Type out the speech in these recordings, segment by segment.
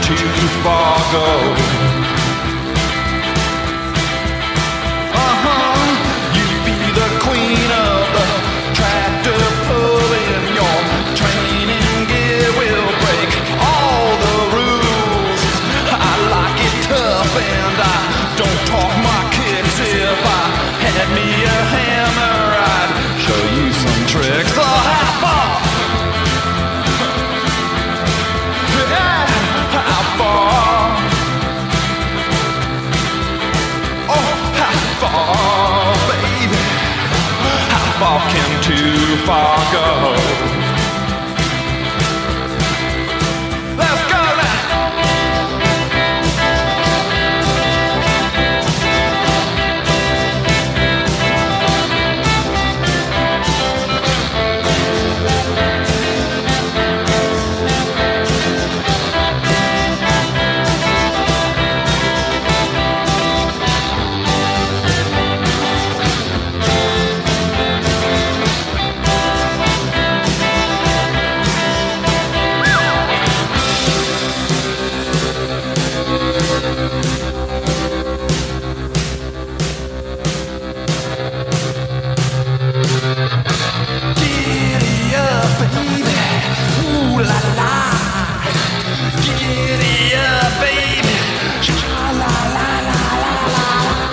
too far go. You be the queen of the tractor pulling. Your training gear will break all the rules. I like it tough and I don't talk my kicks. If I had me a hammer, I'd show you some tricks. So how far? Yeah, how far? Oh, how far, baby? How far can too far go? Let's go now. Giddy up, baby. Ooh la la. Giddy up, baby. Sha la la la la la.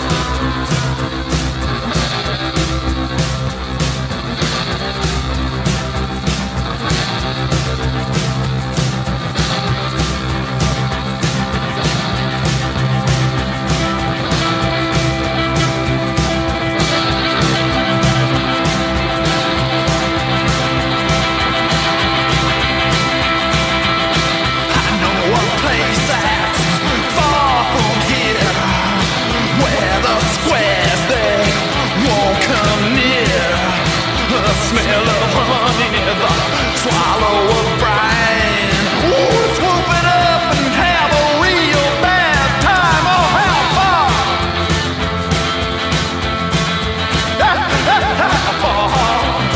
I know a place that's far from here, where the squares they won't come near. The smell of honey, the swallow of brine. Ooh, swoop it up and have a real bad time. Oh, how far? How far?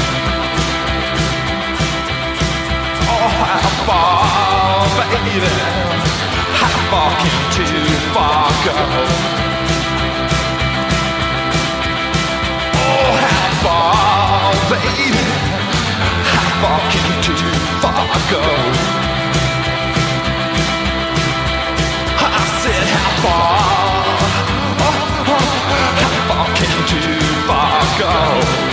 Oh, how far, baby? How far can too far go? Oh, how far, baby? How far can too far go? I said how far? How far can too far go?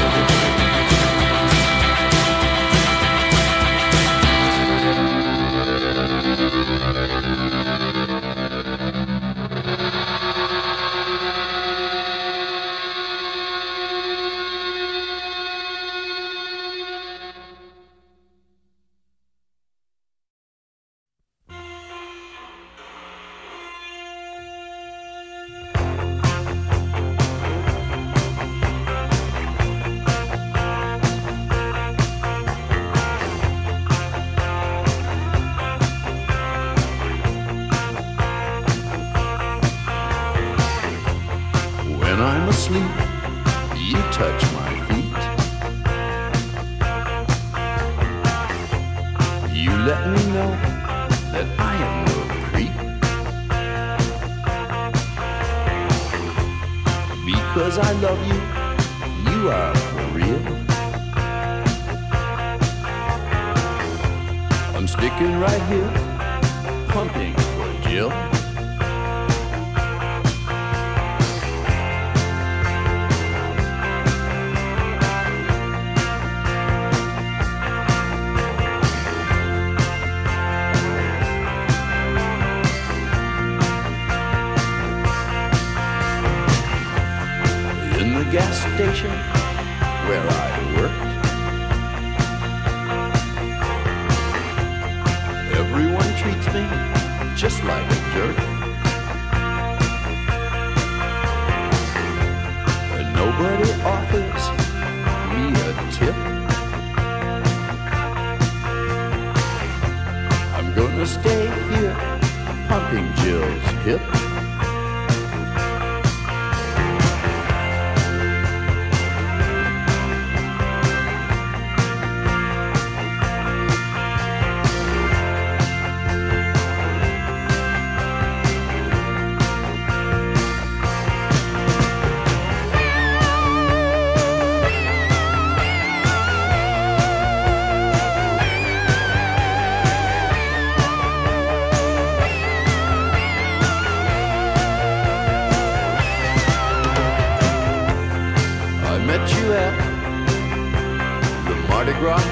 When I'm asleep, you touch my feet. You let me know that I am no creep. Because I love you, you are for real. I'm sticking right here, pumping for Jill. In the gas station where I work, everyone treats me just like a jerk. And nobody offers me a tip. I'm gonna stay here pumping Jill's hip. Mardi Gras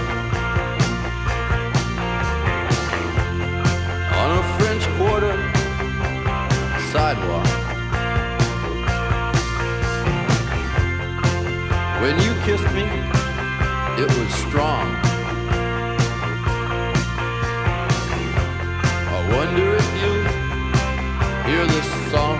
on a French Quarter sidewalk. When you kissed me, it was strong. I wonder if you hear this song.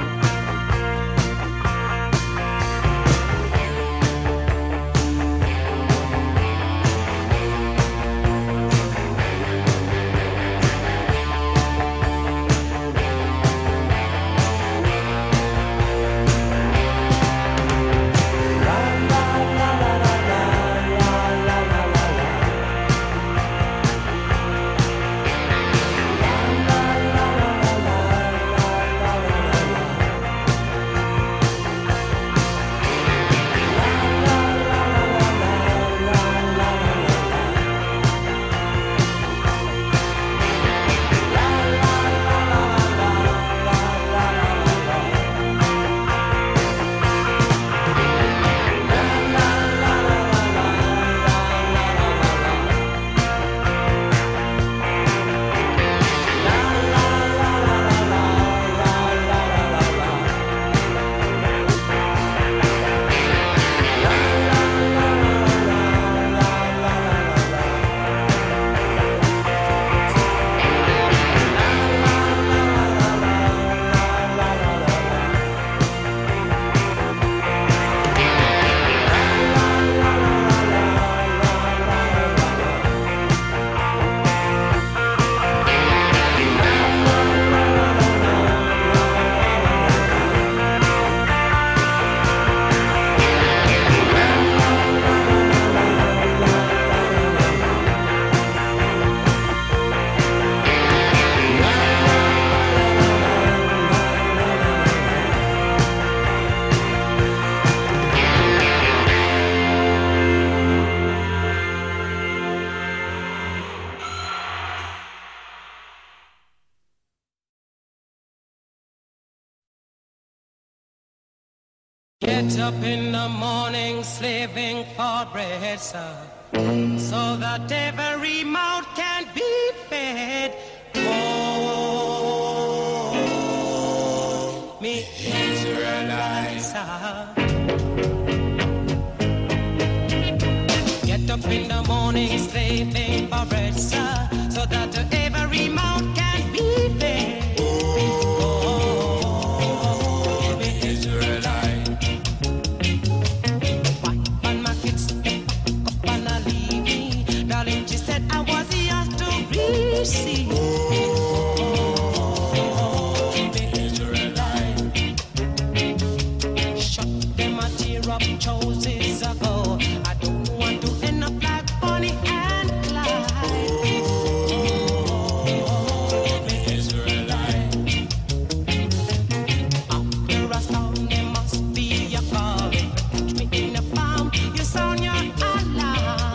Get up in the morning slaving for bread, sir, so that every mouth can be fed. Oh, me Israelites, get up in the morning slaving for bread, sir, so that every mouth can be fed. See, shut them a tear up choices ago. I don't want to end up like Bonnie and Clyde. Israelite. After a storm, there must be a calm. Catch me in a farm, you sound your alarm.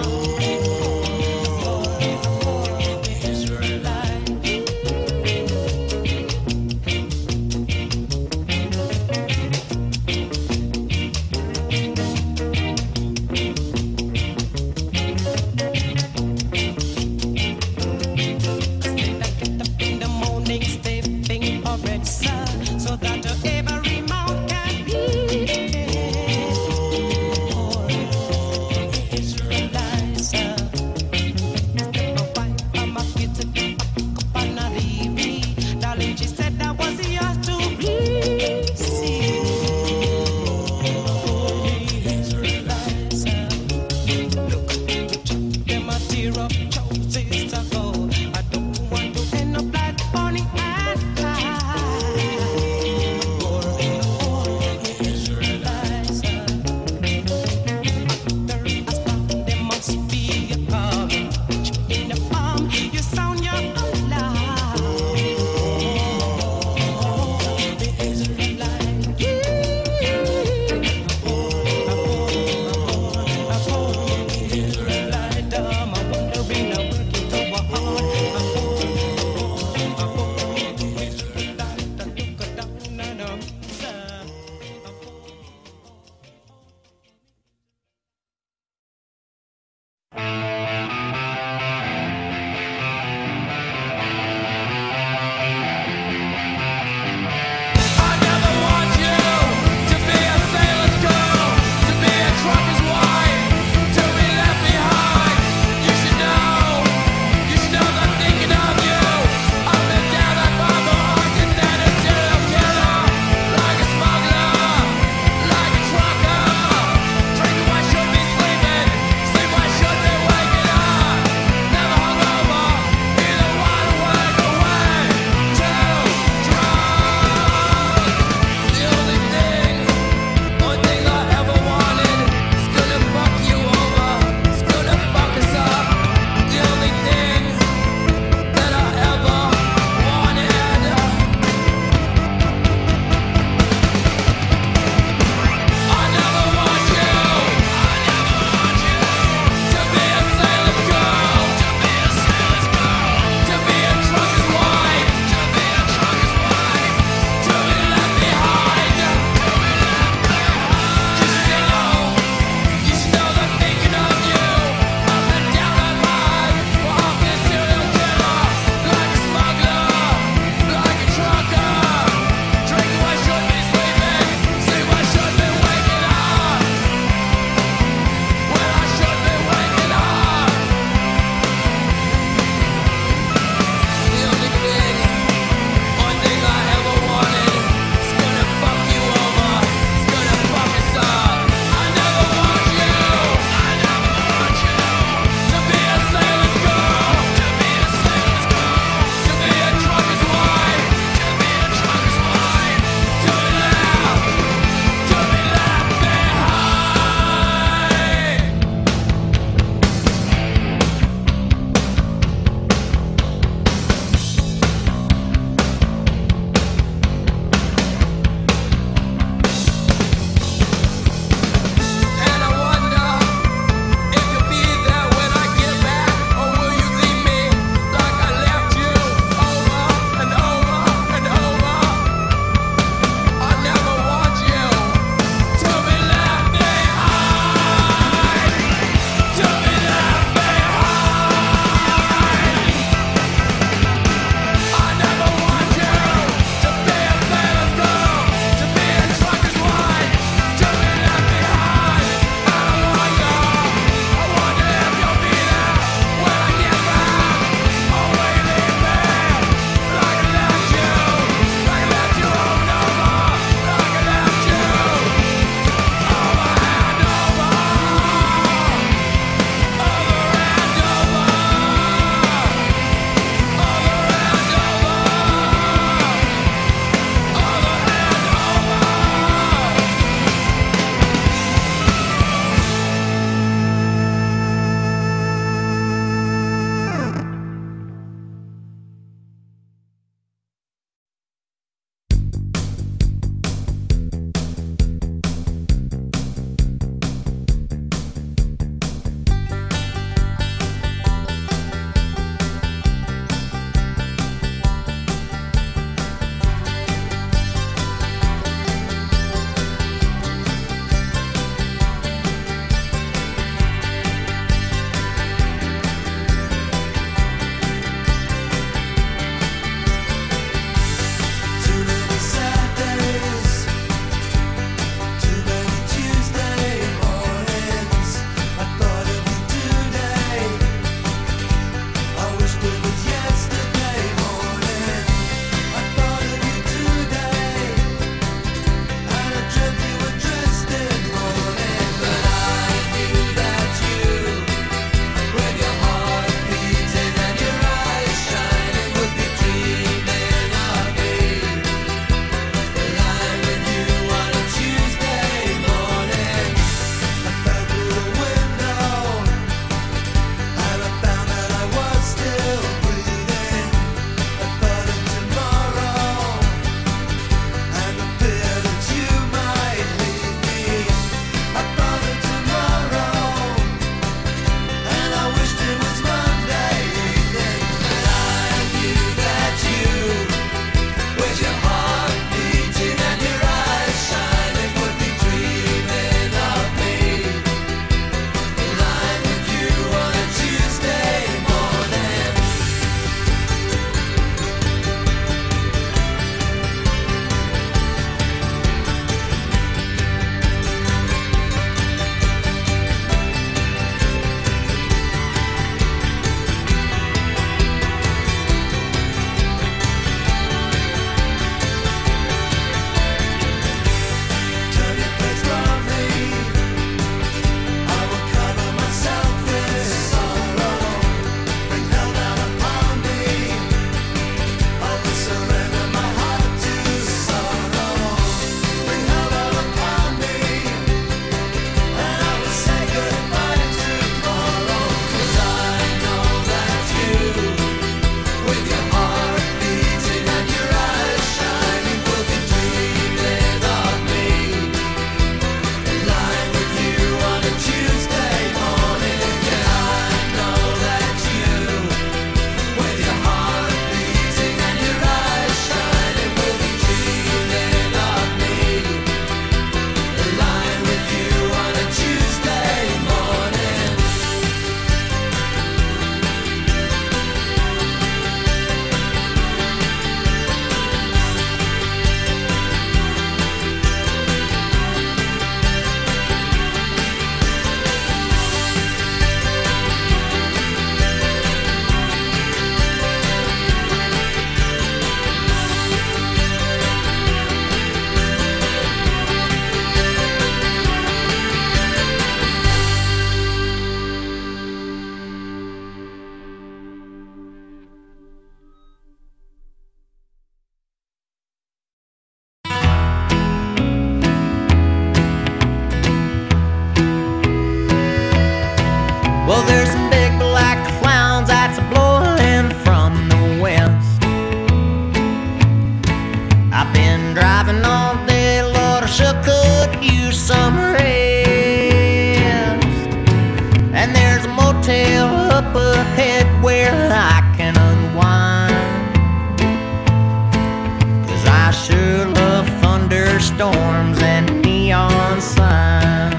neon signs.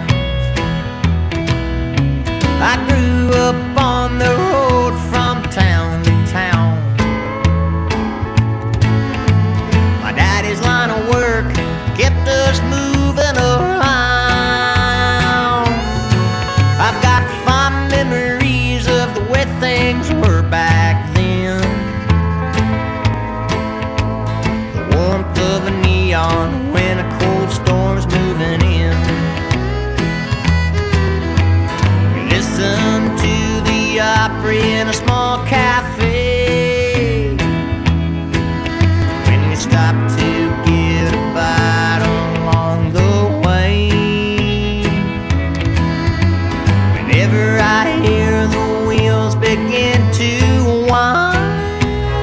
I grew up on the road from town to town. My daddy's line of work kept us moving around. I've got fond memories of the way things were back then. The warmth of a neon when a cold storm's moving in. We listen to the opera in a small cafe. When we stop to get a bite along the way. Whenever I hear the wheels begin to whine,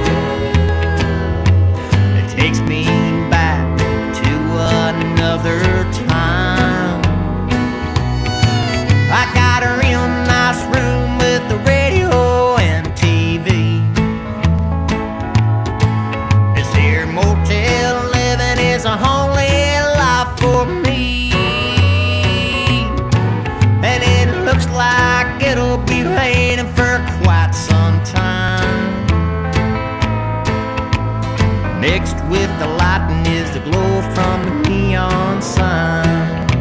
it takes me back to another time. I got a real nice room with the radio and TV. This here motel living is a homely life for me, and it looks like it'll be raining for quite some time. Mixed with the lightning is the glow from the neon sign.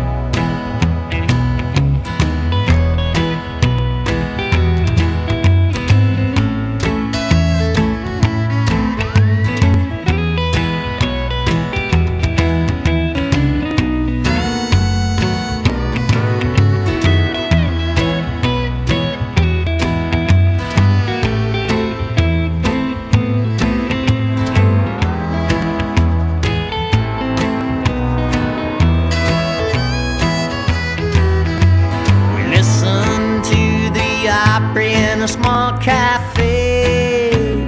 In a small cafe.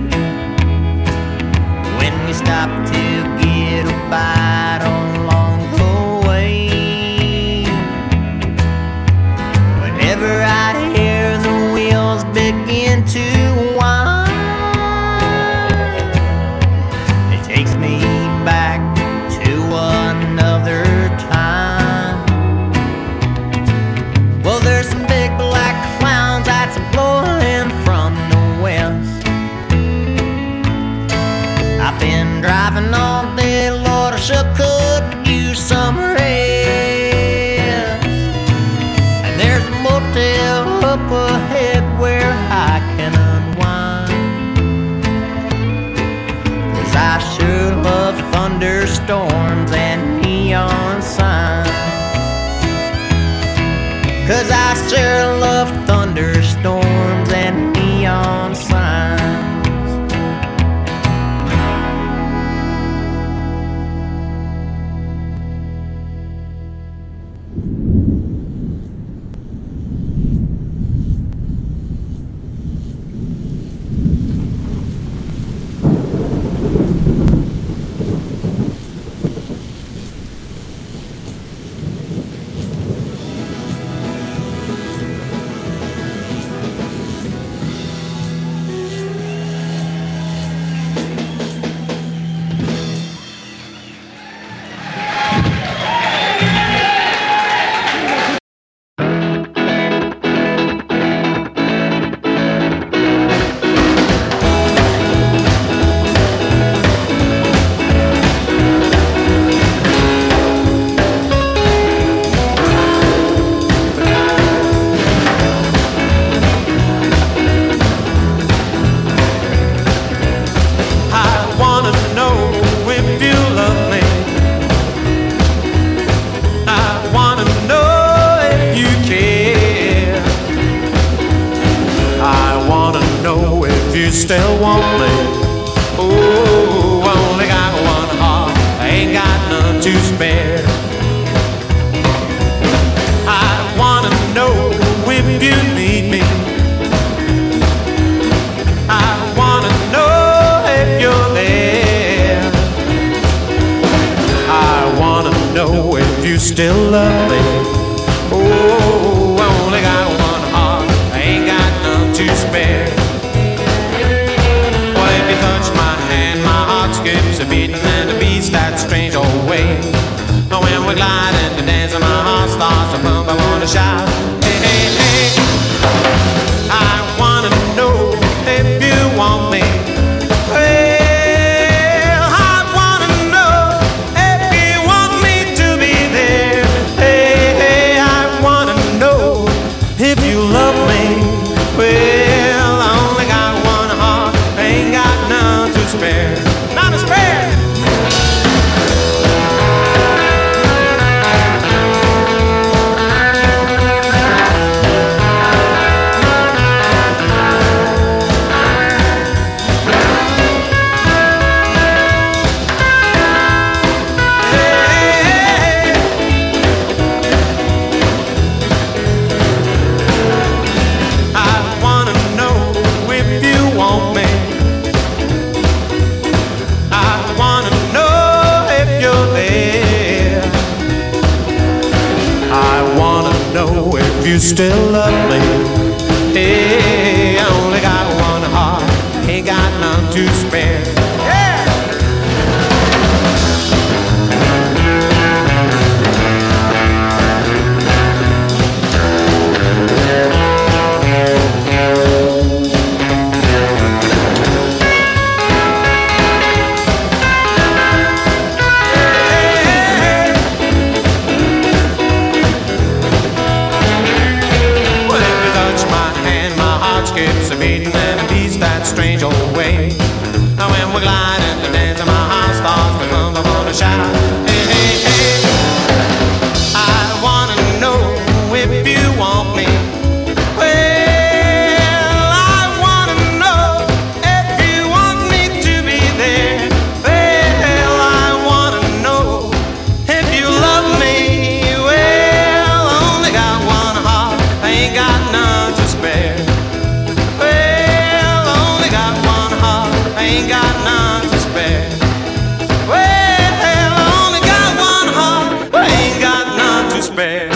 When we stop to get a bite along the way. Whenever I hear the wheels begin to whine, it takes me back to another time. Well, there's some big black clouds that's blowing from the west. I've been driving all day, Lord, I sure could use some rest. And there's a motel up ahead where I can unwind. 'Cause I sure love thunderstorms and neon signs. 'Cause I sure love thunderstorms and neon signs. Still want me? Oh, I only got one heart, I ain't got none to spare. I wanna know if you need me. I wanna know if you're there. I wanna know if you still love me. Oh, I only got one heart, I ain't got none to spare. If you touch my hand, my heart skips a beat, and it beats that strange old way. When we glide into dancing, my heart starts to pump. I wanna shout, hey, hey, hey. I wanna know if you want me. Well, I wanna know if you want me to be there. Hey, hey, I wanna know if you love me. Well, I only got one heart, ain't got none to spare. None to spare. You still love me. Hey, I only got one heart, ain't got none to spare. Strange old way. Now when we glide into dancing, my heart starts to pump. I wanna shout, hey, hey, hey. I wanna know if you want me. Well, I wanna know if you want me to be there. Well, I wanna know if you love me. Well, I only got one heart, I ain't got none to spare. Ain't got none to spare. Well, I only got one heart, I ain't got none to spare.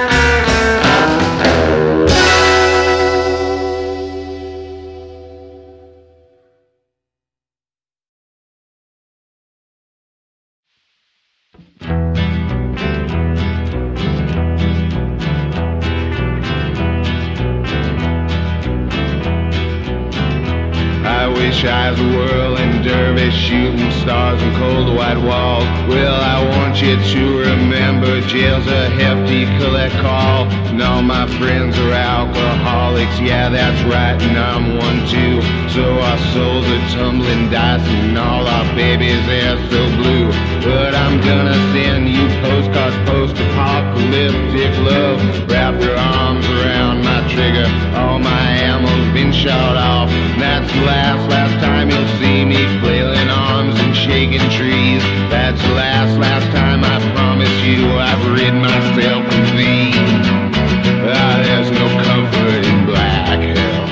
Shy as the world and dervish shooting stars and cold white walls. Well, I want you to remember jail's a hefty collect call. And all my friends are alcoholics, yeah, that's right, and I'm one too. So our souls are tumbling dice and all our babies, they're so blue. But I'm gonna send you postcards, post-apocalyptic love. Wrap your arms around my trigger, all my ammo's been shot off. And that's the last time you'll see me flailing arms and shaking trees. That's the last time I promise you I've rid myself of thee. There's no comfort in black hell.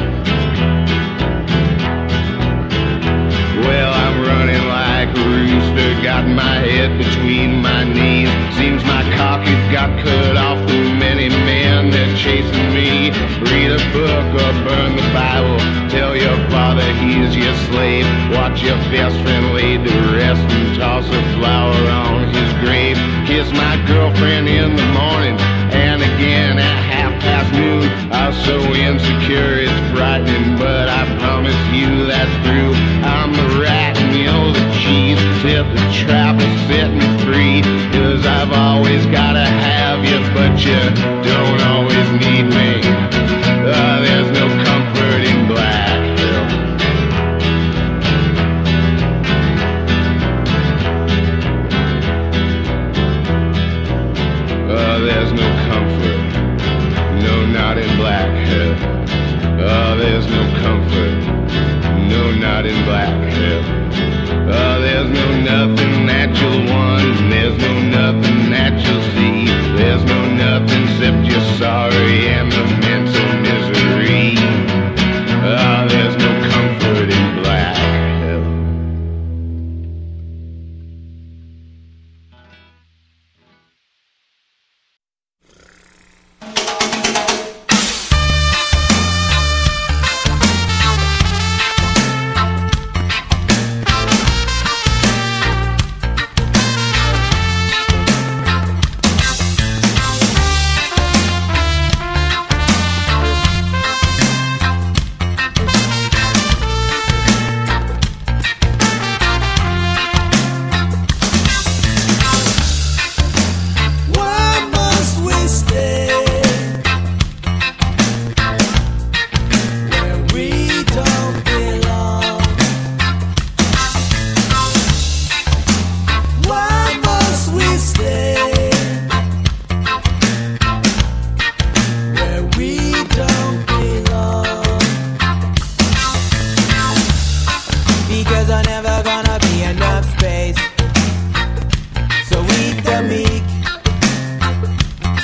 Well, I'm running like a rooster, got my head between my knees. Seems my cock has got cut off too many men that chasing me. Read a book or burn the Bible. Tell your father he's your slave. Watch your best friend laid to rest and toss a flower on his grave. Kiss my girlfriend in the morning and again at 12:30. I'm so insecure it's frightening, but I promise you that's true. I'm the rat and you're the cheese. Tip the trap and set me free. 'Cause I've always gotta have you, but you don't always need me. There's no comfort in black hell. There's no comfort, no, not in black hell. There's no comfort, no, not in black hell. There's no nothing that you'll want, there's no nothing that you'll see. There's no nothing except your sorry and the mental misery. There's no comfort in black hell.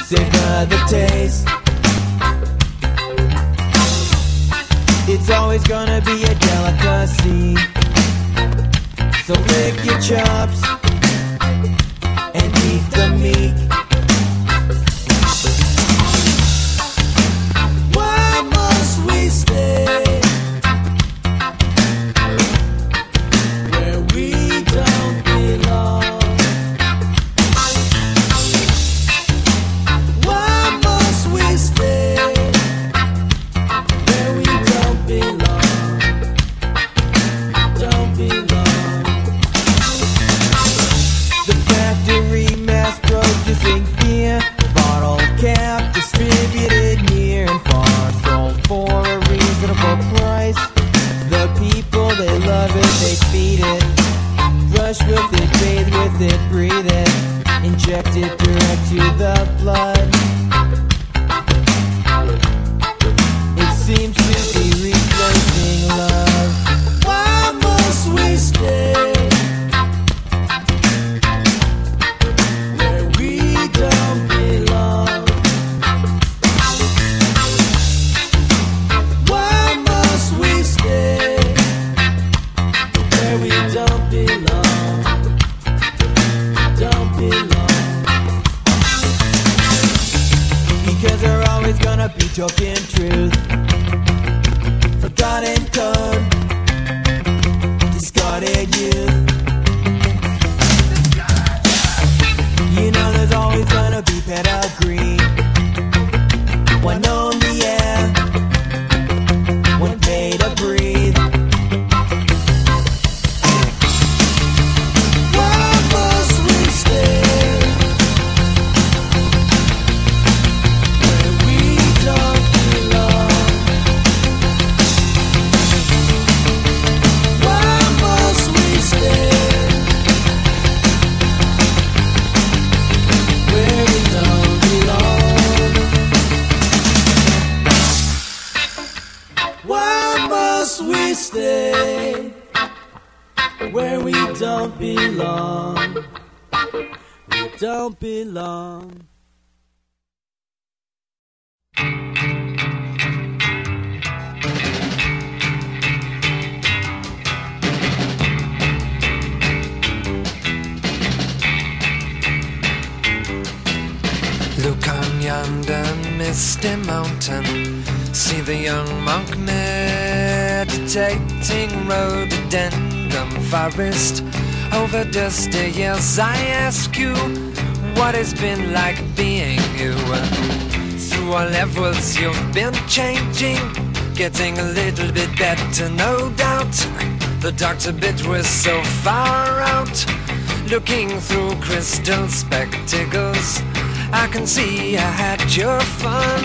savor the taste. It's always gonna be a delicacy. So lick your chops and eat the meat. Why must we stay where we don't belong? Why must we stay where we don't belong? Don't belong. The factory mass producing beer, bottle cap distributed near and far, sold for a reasonable price. The people, they love it, they feed it, brush with it, bathe with it, breathe it, inject it direct to the blood. It seems to be replacing love. Why must we stay where we don't belong? Why must we stay where we don't belong? Don't belong. Because they're always gonna be talking truth. Forgotten code, discarded youth. You know there's always gonna be pedigree. One on the air, one pay to breathe. Why must we stay where we don't belong? Why must we stay where we don't belong? Why must we stay where we don't belong? We don't belong. Look on yonder misty mountain, see the young monk meditating, rhododendron forest. Over dusty years I ask you, what it's been like being you. Through all levels you've been changing, getting a little bit better, no doubt. The doctor bit was so far out, looking through crystal spectacles. I can see I had your fun.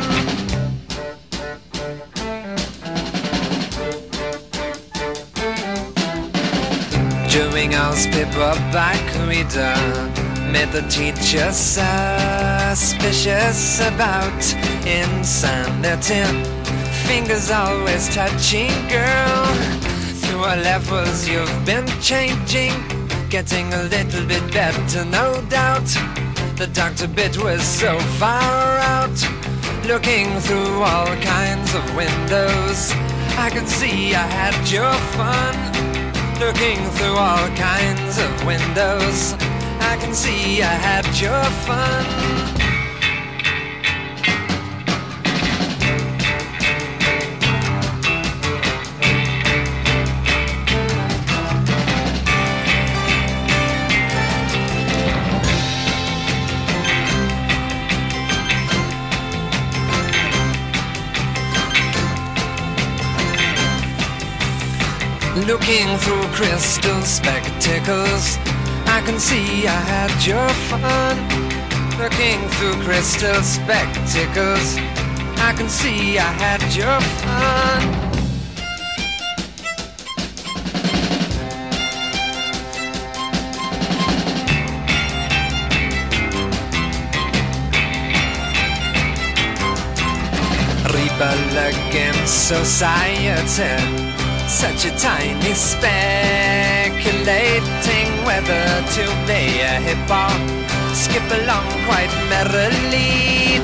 During our paperback reader, made the teacher suspicious about insanity. Fingers always touching, girl. Through our levels you've been changing, getting a little bit better, no doubt. The doctor bit was so far out, looking through all kinds of windows. I could see I had your fun, looking through all kinds of windows. I can see I had your fun. Looking through crystal spectacles, I can see I had your fun. Looking through crystal spectacles, I can see I had your fun. Rebel against society, such a tiny speculating whether to play a hip hop, skip along quite merrily.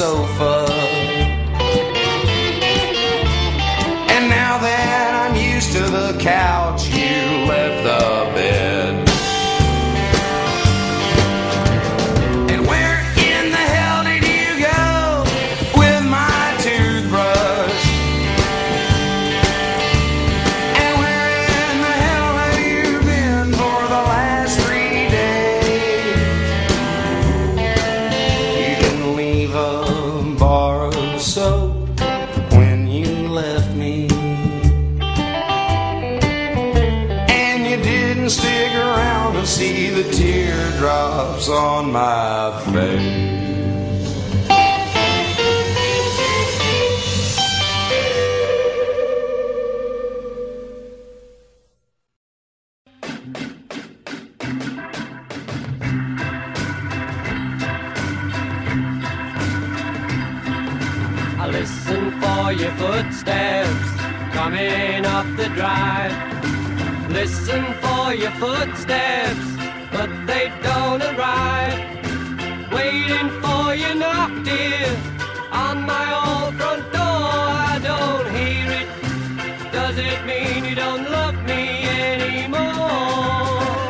sofa. And now that I'm used to the couch, you left the bed. And where in the hell did you go with my toothbrush? And where in the hell have you been for the last 3 days? You didn't leave a bar of soap when you left me. Stick around and see the teardrops on my face. I listen for your footsteps coming up the drive. Listen for your footsteps, but they don't arrive. Waiting for you knock, dear, on my old front door. I don't hear it. Does it mean you don't love me anymore?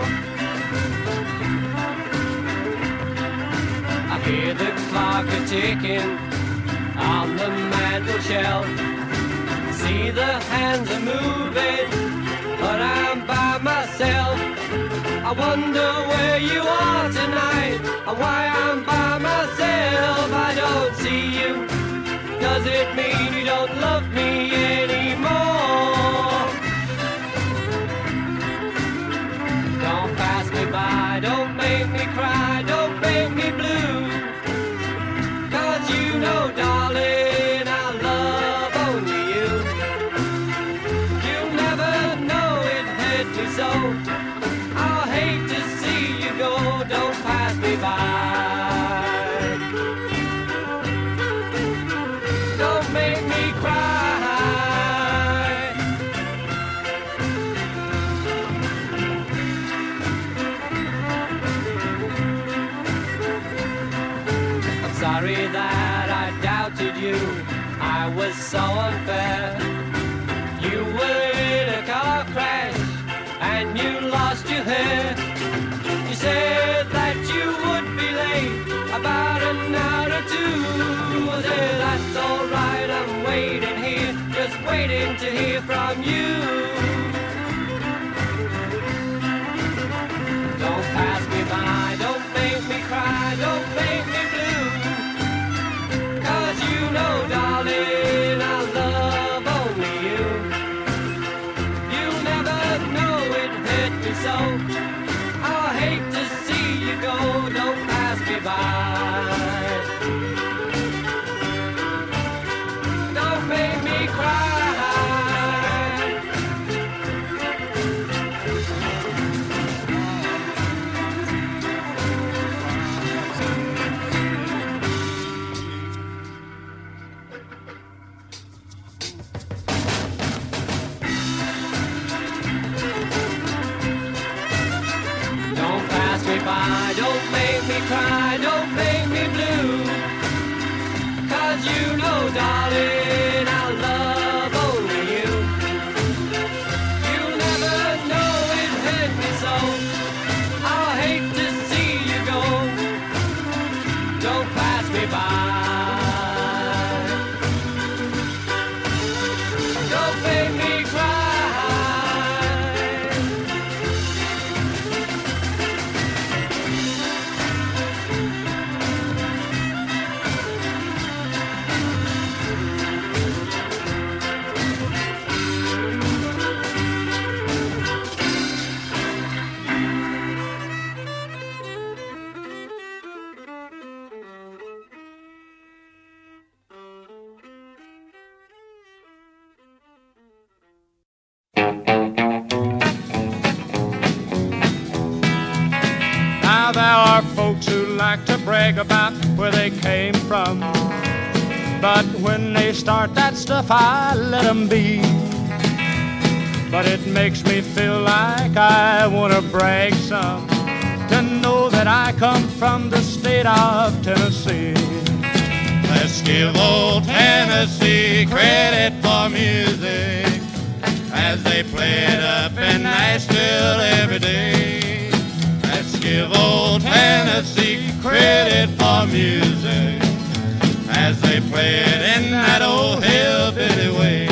I hear the clock a-ticking on the mantel shelf. See the hands are moving, but I'm by myself. I wonder where you are tonight, and why I'm by myself. I don't see you. Does it mean you don't love me anymore? Don't pass me by, don't make me cry, don't make me blue. 'Cause you know, darling, I love only you. You'll never know it hurt me so. I'll hate to see you go, don't pass me by. Don't make me cry. I'm sorry that I doubted you, I was so unfair. You were in a car crash and you lost your hair. You said that you would be late about an hour or two. I said, that's alright, I'm waiting here, just waiting to hear from you. Don't pass me by, don't make me cry, don't make me blue. 'Cause you know, darling, I love only you. You'll never know it hurt me so. I hate to see you go, don't pass me by. Don't make me cry. Don't pass me by, don't make me cry, don't make me blue. 'Cause you know, darling, I love only you. You'll never know it hurt me so. I'll hate to see you go. Don't pass me by. Don't make me cry. Now there are folks who like to brag about where they came from, but when they start that stuff, I let them be. But it makes me feel like I want to brag some, to know that I come from the state of Tennessee. There's Let's give old Tennessee credit for music as they play it up in Nashville every day. Let's give old Tennessee credit for music as they play it in that old hillbilly way.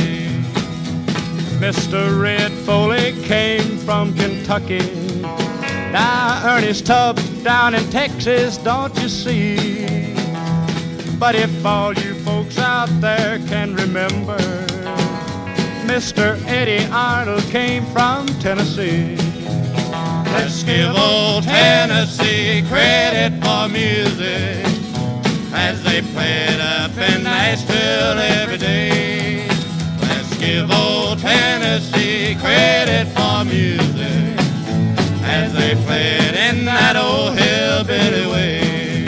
Mr. Red Foley came from Kentucky. Now Ernest Tubbs down in Texas, don't you see? But if all you folks out there can remember, Mr. Eddie Arnold came from Tennessee. Let's give old Tennessee credit for music as they play it up in Nashville every day. Let's give old Tennessee credit for music as they play it in that old hillbilly way.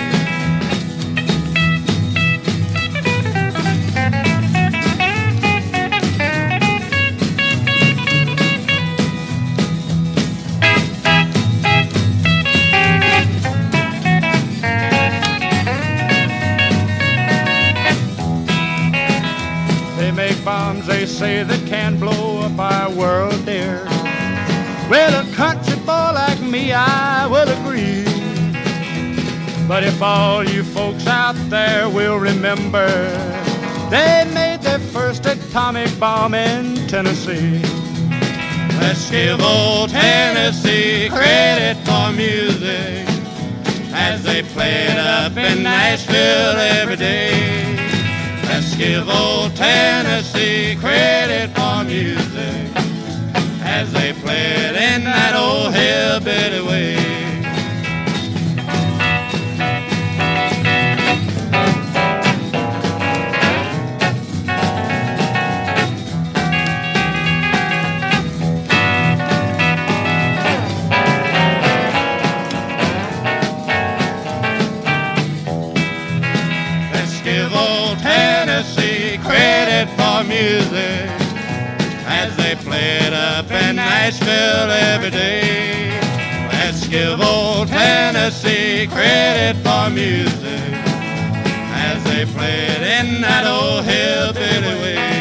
Bombs they say that can blow up our world, dear. Well, a country boy like me, I would agree. But if all you folks out there will remember, they made their first atomic bomb in Tennessee. Let's give old Tennessee credit for music as they play it up in Nashville every day. Let's give old Tennessee credit for music as they play it in that old hillbilly way. Let's give old Tennessee credit for music as they play it up in Nashville every day. Let's give old Tennessee credit for music as they play it in that old hillbilly way.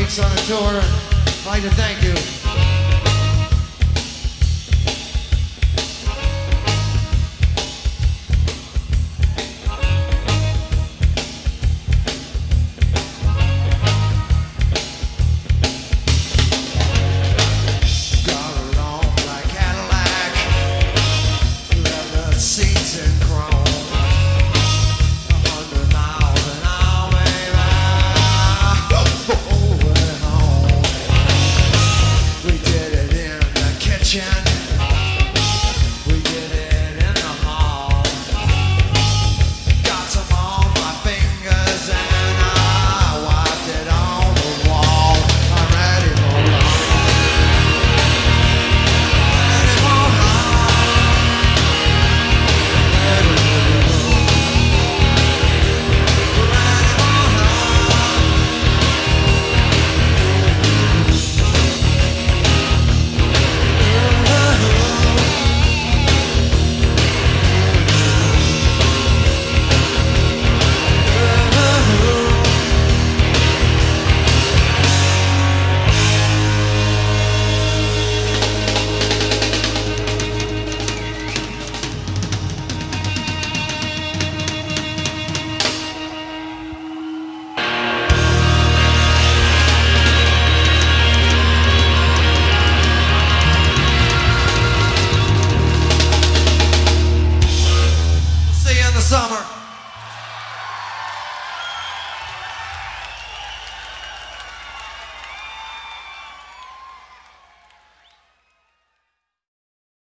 weeks on a tour. I'd like to thank you. Summer.